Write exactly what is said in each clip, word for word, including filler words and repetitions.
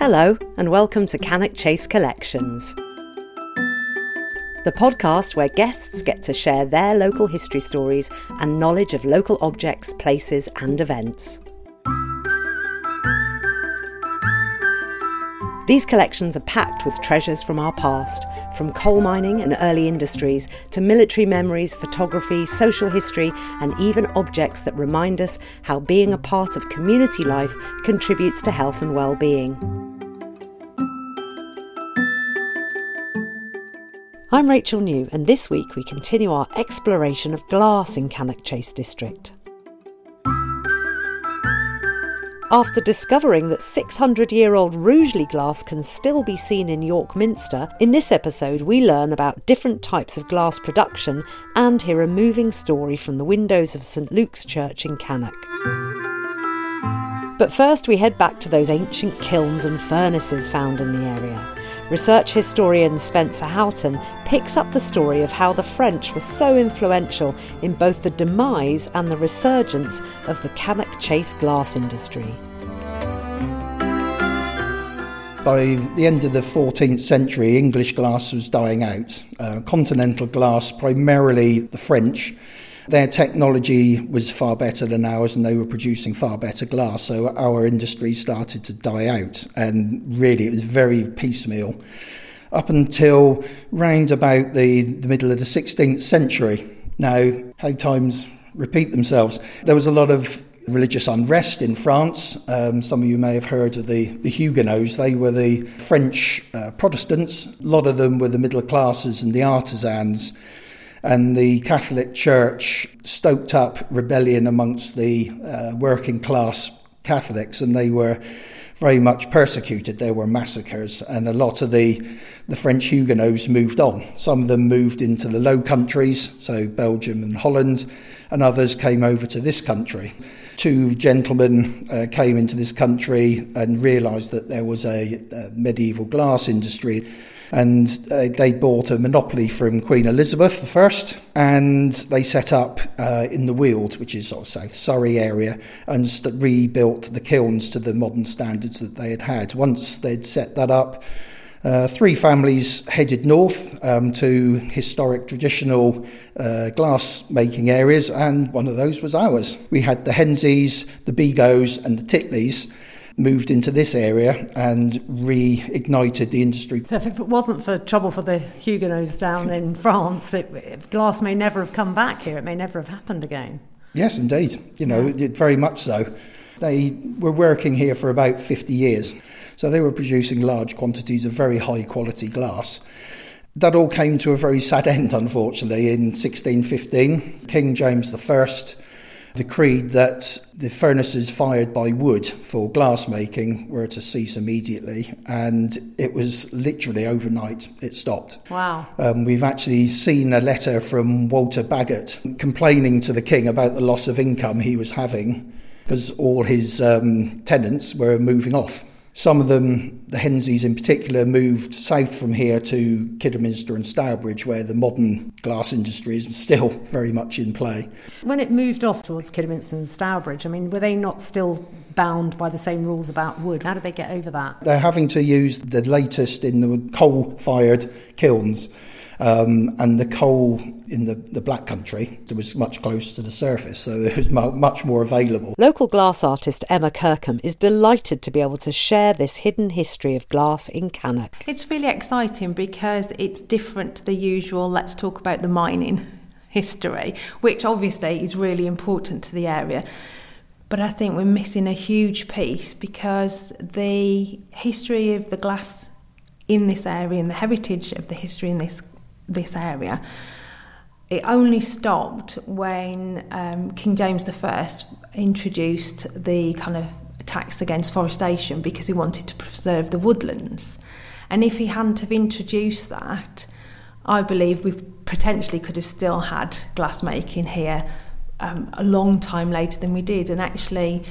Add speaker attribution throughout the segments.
Speaker 1: Hello, and welcome to Cannock Chase Collections, the podcast where guests get to share their local history stories and knowledge of local objects, places and events. These collections are packed with treasures from our past, from coal mining and early industries to military memories, photography, social history and even objects that remind us how being a part of community life contributes to health and well-being. I'm Rachel New, and this week we continue our exploration of glass in Cannock Chase District. After discovering that six hundred year old Rugeley glass can still be seen in York Minster, in this episode we learn about different types of glass production and hear a moving story from the windows of St Luke's Church in Cannock. But first we head back to those ancient kilns and furnaces found in the area. Research historian Spencer Houghton picks up the story of how the French were so influential in both the demise and the resurgence of the Cannock Chase glass industry.
Speaker 2: By the end of the fourteenth century, English glass was dying out. Uh, continental glass, primarily the French, their technology was far better than ours and they were producing far better glass, so our industry started to die out, and really it was very piecemeal up until round about the, the middle of the sixteenth century. Now, how times repeat themselves. There was a lot of religious unrest in France. Um, some of you may have heard of the, the Huguenots. They were the French uh, Protestants. A lot of them were the middle classes and the artisans. And the Catholic Church stoked up rebellion amongst the uh, working class Catholics, and they were very much persecuted. There were massacres, and a lot of the, the French Huguenots moved on. Some of them moved into the Low Countries, so Belgium and Holland, and others came over to this country. Two gentlemen uh, came into this country and realised that there was a, a medieval glass industry. And uh, they bought a monopoly from Queen Elizabeth the First, and they set up uh, in the Weald, which is sort of South Surrey area, and st- rebuilt the kilns to the modern standards that they had had. Once they'd set that up, uh, three families headed north um, to historic traditional uh, glass-making areas, and one of those was ours. We had the Henseys, the Begos and the Titleys moved into this area and reignited the industry.
Speaker 3: So if it wasn't for trouble for the Huguenots down in France, it, glass may never have come back here. It may never have happened again.
Speaker 2: Yes, indeed. You know, yeah. it, very much so. They were working here for about fifty years. So they were producing large quantities of very high quality glass. That all came to a very sad end, unfortunately, in sixteen fifteen. King James the First decreed that the furnaces fired by wood for glass making were to cease immediately, and it was literally overnight it stopped.
Speaker 3: Wow.
Speaker 2: Um, we've actually seen a letter from Walter Bagot complaining to the king about the loss of income he was having because all his um, tenants were moving off. Some of them, the Henseys in particular, moved south from here to Kidderminster and Stourbridge, where the modern glass industry is still very much in play.
Speaker 3: When it moved off towards Kidderminster and Stourbridge, I mean, were they not still bound by the same rules about wood? How did they get over that?
Speaker 2: They're having to use the latest in the coal-fired kilns. Um, and the coal in the, the Black Country, it was much closer to the surface, so it was mu- much more available.
Speaker 1: Local glass artist Emma Kirkham is delighted to be able to share this hidden history of glass in Cannock.
Speaker 4: It's really exciting because it's different to the usual, let's talk about the mining history, which obviously is really important to the area. But I think we're missing a huge piece because the history of the glass in this area and the heritage of the history in this this area, it only stopped when um, King James the First introduced the kind of tax against forestation because he wanted to preserve the woodlands. And if he hadn't have introduced that, I believe we potentially could have still had glass making here um, a long time later than we did. And actually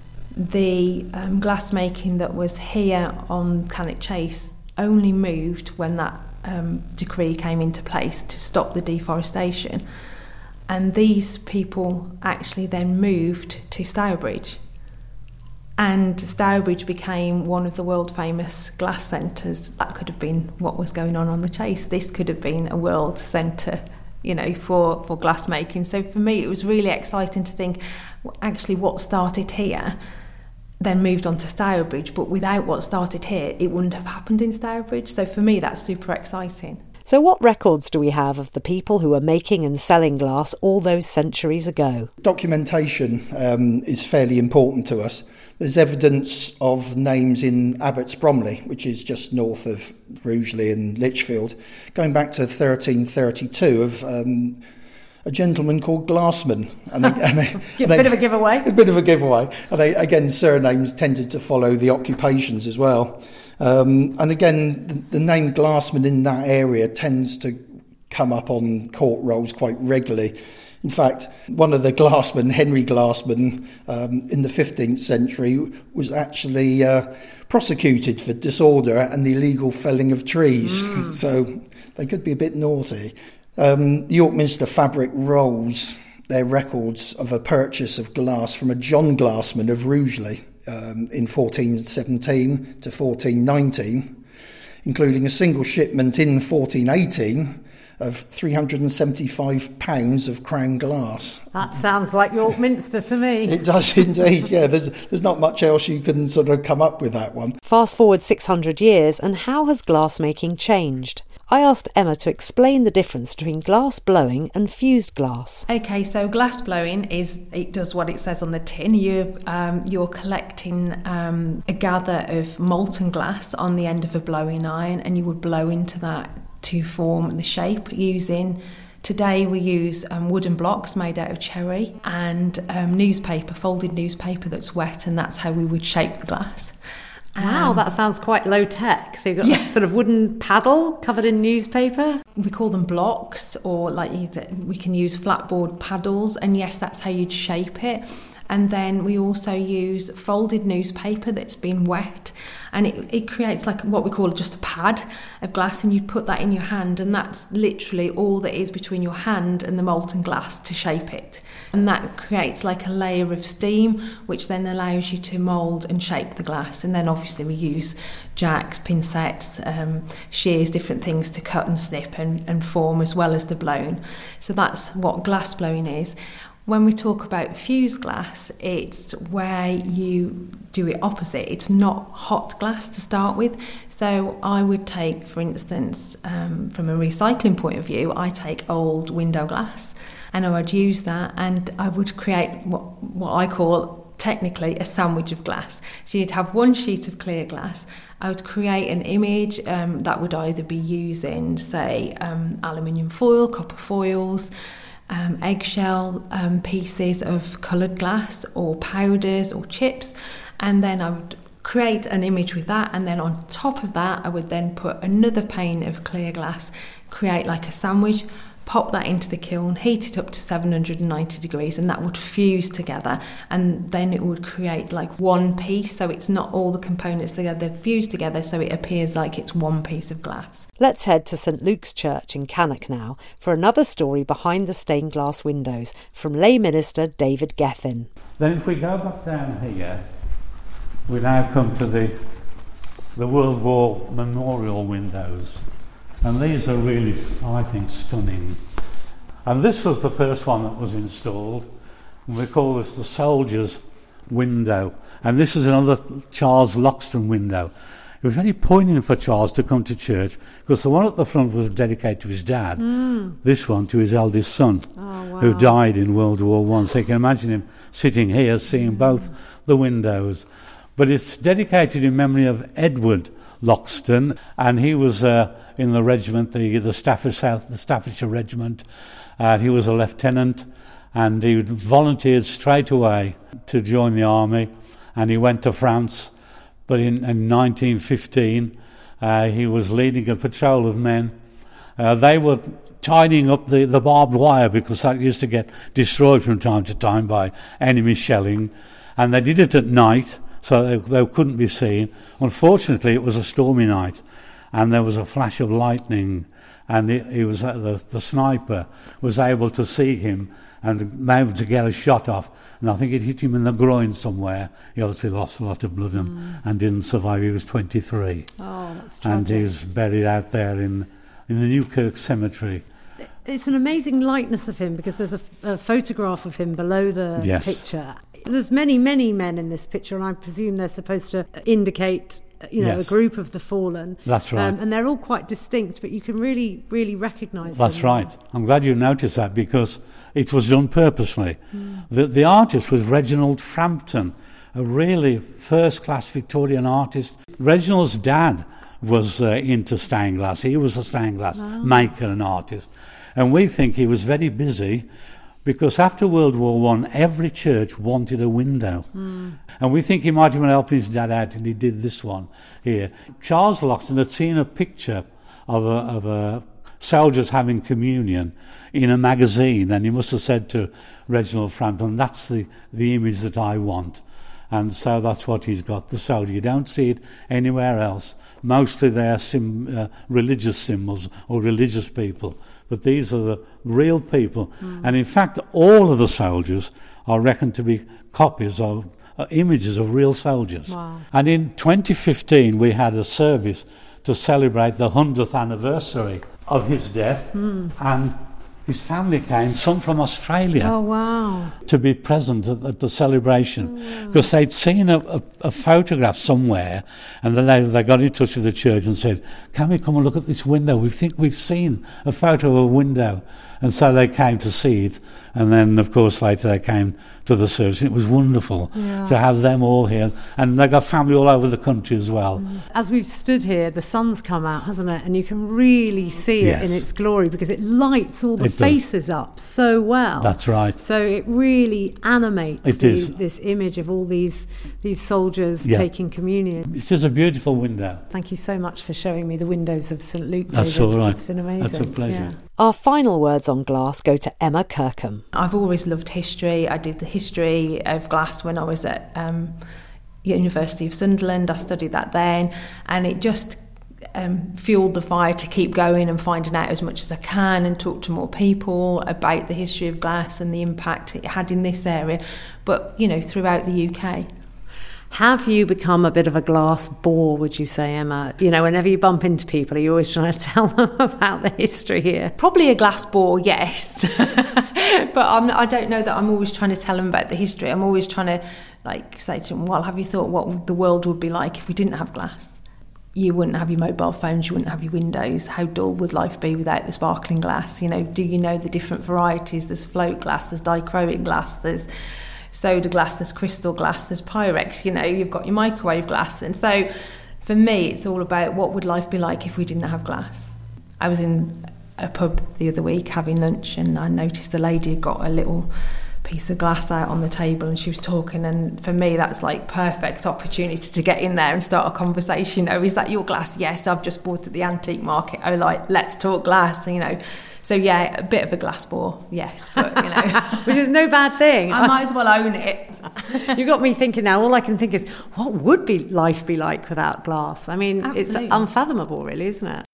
Speaker 4: the um, glass making that was here on Cannock Chase only moved when that um, decree came into place to stop the deforestation. And these people actually then moved to Stourbridge. And Stourbridge became one of the world famous glass centres. That could have been what was going on on the Chase. This could have been a world centre, you know, for, for glass making. So for me, it was really exciting to think, well, actually what started here then moved on to Stourbridge, but without what started here, it wouldn't have happened in Stourbridge. So for me, that's super exciting.
Speaker 1: So what records do we have of the people who were making and selling glass all those centuries ago?
Speaker 2: Documentation um, is fairly important to us. There's evidence of names in Abbots Bromley, which is just north of Rugeley and Lichfield, going back to thirteen thirty-two of um, a gentleman called Glassman. And, and, and,
Speaker 3: a bit and, of a giveaway.
Speaker 2: A bit of a giveaway. And they, again, surnames tended to follow the occupations as well. Um, and again, the, the name Glassman in that area tends to come up on court rolls quite regularly. In fact, one of the Glassmen, Henry Glassman, um, in the fifteenth century was actually uh, prosecuted for disorder and the illegal felling of trees. Mm. So they could be a bit naughty. Um, the York Minster Fabric Rolls, they're records of a purchase of glass from a John Glassman of Rugeley um, in fourteen seventeen to fourteen nineteen, including a single shipment in fourteen eighteen of three hundred seventy-five pounds of crown glass.
Speaker 3: That sounds like York Minster to me.
Speaker 2: It does indeed, yeah. There's there's not much else you can sort of come up with that one.
Speaker 1: Fast forward six hundred years, and how has glassmaking changed? I asked Emma to explain the difference between glass blowing and fused glass.
Speaker 4: Okay, so glass blowing is, it does what it says on the tin. You're, um, you're collecting um, a gather of molten glass on the end of a blowing iron, and you would blow into that to form the shape using, today we use um, wooden blocks made out of cherry and um, newspaper, folded newspaper that's wet, and that's how we would shape the glass.
Speaker 3: Wow,
Speaker 4: Um,
Speaker 3: that sounds quite low tech. So you've got
Speaker 4: yeah.
Speaker 3: a sort of wooden paddle covered in newspaper.
Speaker 4: We call them blocks, or like we can use flatboard paddles, and yes, that's how you'd shape it. And then we also use folded newspaper that's been wet, and it, it creates like what we call just a pad of glass, and you put that in your hand, and that's literally all that is between your hand and the molten glass to shape it. And that creates like a layer of steam, which then allows you to mould and shape the glass. And then obviously we use jacks, pincets, um, shears, different things to cut and snip and, and form, as well as the blown. So that's what glass blowing is. When we talk about fused glass, it's where you do it opposite. It's not hot glass to start with. So I would take, for instance, um, from a recycling point of view, I take old window glass and I would use that, and I would create what, what I call technically a sandwich of glass. So you'd have one sheet of clear glass. I would create an image um, that would either be using, say, um, aluminium foil, copper foils, Um, eggshell um, pieces of coloured glass, or powders or chips, and then I would create an image with that, and then on top of that I would then put another pane of clear glass, create like a sandwich, pop that into the kiln, heat it up to seven hundred ninety degrees, and that would fuse together, and then it would create like one piece, so it's not all the components together, they're fused together, so it appears like it's one piece of glass.
Speaker 1: Let's head to St Luke's Church in Cannock now for another story behind the stained glass windows from lay minister David Gethin.
Speaker 5: Then if we go back down here, we now come to the the World War memorial windows. And these are really, I think, stunning. And this was the first one that was installed. We call this the soldier's window. And this is another Charles Loxton window. It was very poignant for Charles to come to church, because the one at the front was dedicated to his dad. Mm. This one to his eldest son, oh, wow. who died in World War One. So you can imagine him sitting here seeing both the windows. But it's dedicated in memory of Edward Loxton, and he was uh, in the regiment, the the Staffordshire South, the Staffordshire Regiment. Uh, he was a lieutenant, and he volunteered straight away to join the army, and he went to France. But in, in nineteen fifteen, uh, he was leading a patrol of men. Uh, they were tidying up the, the barbed wire, because that used to get destroyed from time to time by enemy shelling, and they did it at night, so they, they couldn't be seen. Unfortunately, it was a stormy night, and there was a flash of lightning, and he, he was uh, the, the sniper was able to see him and able to get a shot off, and I think it hit him in the groin somewhere. He obviously lost a lot of blood and, mm. and didn't survive. He was twenty-three.
Speaker 3: Oh, that's tragic.
Speaker 5: And he's buried out there in, in the Newkirk Cemetery.
Speaker 3: It's an amazing likeness of him because there's a, a photograph of him below the
Speaker 5: yes.
Speaker 3: picture. There's many, many men in this picture, and I presume they're supposed to indicate, you know,
Speaker 5: yes.
Speaker 3: a group of the fallen.
Speaker 5: That's right. Um,
Speaker 3: and they're all quite distinct, but you can really, really recognise
Speaker 5: them. That's right. I'm glad you noticed that because it was done purposely. Mm. The, the artist was Reginald Frampton, a really first-class Victorian artist. Reginald's dad was uh, into stained glass. He was a stained glass oh. maker and artist. And we think he was very busy because after World War One, every church wanted a window. Mm. And we think he might have been helping his dad out, and he did this one here. Charles Loxton had seen a picture of a, of a soldiers having communion in a magazine, and he must have said to Reginald Frampton, that's the, the image that I want. And so that's what he's got, the soldier. You don't see it anywhere else. Mostly they're sim, uh, religious symbols or religious people. But these are the real people. Mm. And in fact, all of the soldiers are reckoned to be copies of uh, images of real soldiers.
Speaker 3: Wow.
Speaker 5: And in twenty fifteen, we had a service to celebrate the hundredth anniversary of his death. Mm. And his family came, some from Australia,
Speaker 3: oh, wow.
Speaker 5: to be present at, at the celebration. Because oh, wow. they'd seen a, a, a photograph somewhere, and then they, they got in touch with the church and said, can we come and look at this window? We think we've seen a photo of a window. And so they came to see it. And then, of course, later they came to the service. It was wonderful yeah. to have them all here. And they got family all over the country as well. Mm.
Speaker 3: As we've stood here, the sun's come out, hasn't it? And you can really see it yes. in its glory because it lights all the it faces does. up so well.
Speaker 5: That's right.
Speaker 3: So it really animates
Speaker 5: it
Speaker 3: the,
Speaker 5: is.
Speaker 3: this image of all these these soldiers yeah. taking communion.
Speaker 5: It's just a beautiful window.
Speaker 3: Thank you so much for showing me the windows of St Luke, David.
Speaker 5: That's all right.
Speaker 3: It's been amazing.
Speaker 5: That's a pleasure.
Speaker 3: Yeah.
Speaker 1: Our final words on glass go to Emma Kirkham.
Speaker 4: I've always loved history. I did the history of glass when I was at um, University of Sunderland. I studied that then, and it just um, fueled the fire to keep going and finding out as much as I can and talk to more people about the history of glass and the impact it had in this area, but, you know, throughout the U K.
Speaker 3: Have you become a bit of a glass bore, would you say, Emma? You know, whenever you bump into people, are you always trying to tell them about the history here?
Speaker 4: Probably a glass bore, yes. But I'm, I don't know that I'm always trying to tell them about the history. I'm always trying to, like, say to them, well, have you thought what the world would be like if we didn't have glass? You wouldn't have your mobile phones, you wouldn't have your windows. How dull would life be without the sparkling glass? You know, do you know the different varieties? There's float glass, there's dichroic glass, there's soda glass, there's crystal glass, there's Pyrex, you know, you've got your microwave glass. And so for me, it's all about what would life be like if we didn't have glass. I was in a pub the other week having lunch, and I noticed the lady had got a little piece of glass out on the table and she was talking, and for me that's like perfect opportunity to get in there and start a conversation. Oh, is that your glass? Yes, I've just bought at the antique market. Oh, like, let's talk glass, you know. So yeah, a bit of a glass bore, yes, but you know,
Speaker 3: which is no bad thing.
Speaker 4: I might as well own it.
Speaker 3: You got me thinking now. All I can think is, what would be life be like without glass? I mean,
Speaker 4: Absolutely.
Speaker 3: It's unfathomable, really, isn't it?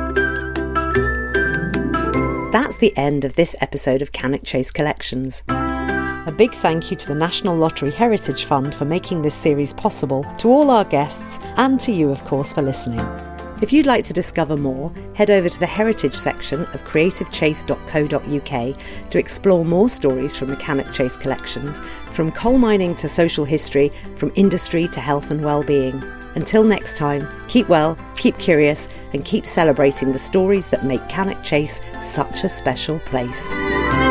Speaker 1: That's the end of this episode of Cannock Chase Collections. A big thank you to the National Lottery Heritage Fund for making this series possible, to all our guests, and to you, of course, for listening. If you'd like to discover more, head over to the Heritage section of creative chase dot co dot uk to explore more stories from the Cannock Chase collections, from coal mining to social history, from industry to health and well-being. Until next time, keep well, keep curious, and keep celebrating the stories that make Cannock Chase such a special place.